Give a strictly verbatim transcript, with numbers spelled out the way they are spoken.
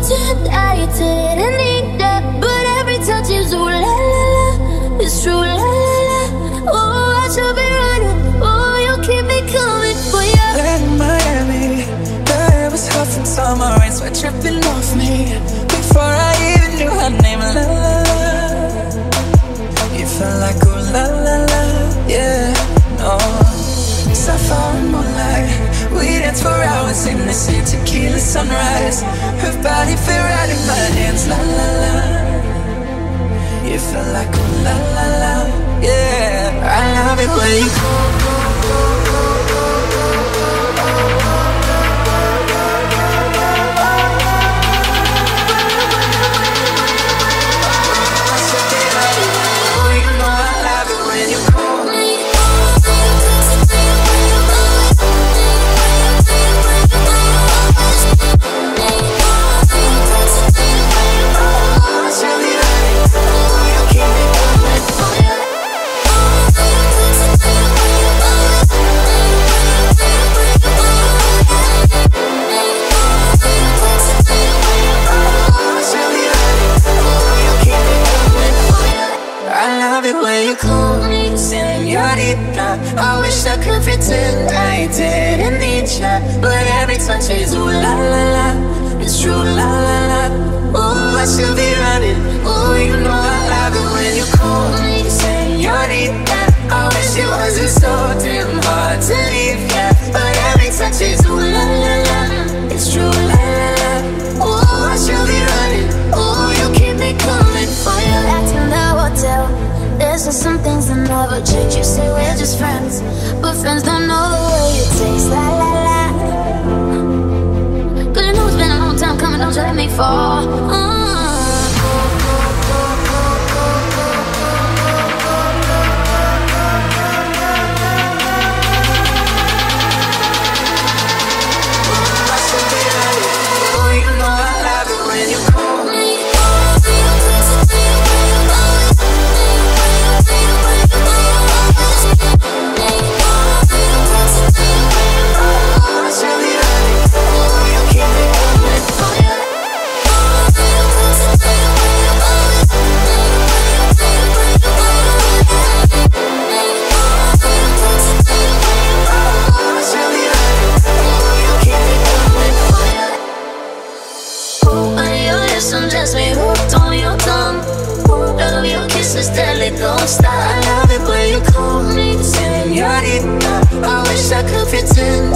pretend I didn't need that, but every touch is ooh la la la. It's true la la la. Oh, I should be running. Oh, you keep me coming for you. Land in Miami, the air was hot from summer rain, sweat dripping off me. Before I even knew her name, la la la. You felt like ooh la la la, yeah, no. Sapphire and moonlight, we danced for hours in the same tequila sunrise. Her body fit right in my hands, la la la. You felt like ooh la la la, yeah. I love it when you I wish I could pretend I didn't need ya, but every touch is ooh la la la. It's true la la la. Oh, I should be running. Oh, you know I love it when you call me señorita. I wish it wasn't so damn hard to leave ya, but every touch is ooh la la la. It's true la la la. Oh, I should be running. Oh, you keep me coming for you. Back in the hotel, there's just some things that never change. You say we're just friends, but friends don't know the way it tastes. La la la. Cause you know it's been a long time coming, don't try to make fall. uh. Undress me hooked on your tongue. Love your kisses, deadly, don't stop. I love it when you call me señorita. I wish I could pretend